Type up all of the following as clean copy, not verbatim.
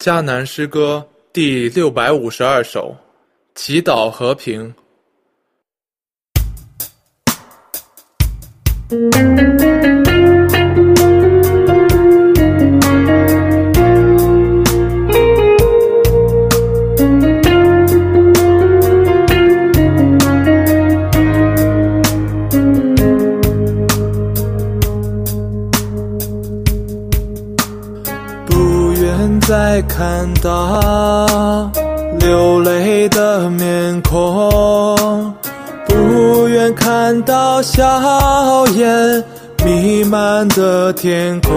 迦南诗歌第652首，祈祷和平。 再看到流泪的面孔，不愿看到硝烟弥漫的天空，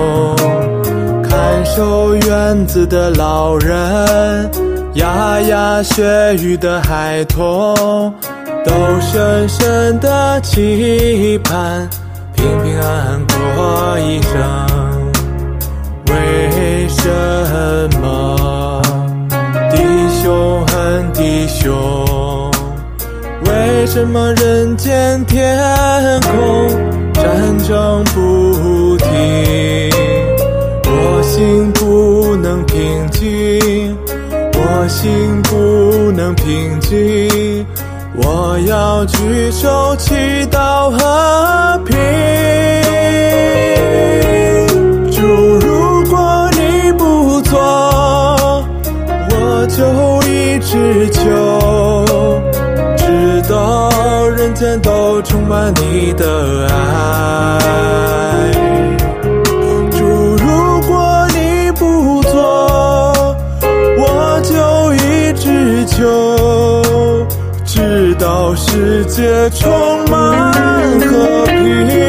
看守院子的老人，牙牙学语的孩童，都深深地期盼平平安安过一生。为什么弟兄恨弟兄？为什么人间天空战争不停？我心不能平静，我心不能平静，我要举手祈祷和平。我就一直求，直到人间都充满你的爱。主，如果你不做，我就一直求，直到世界充满和平。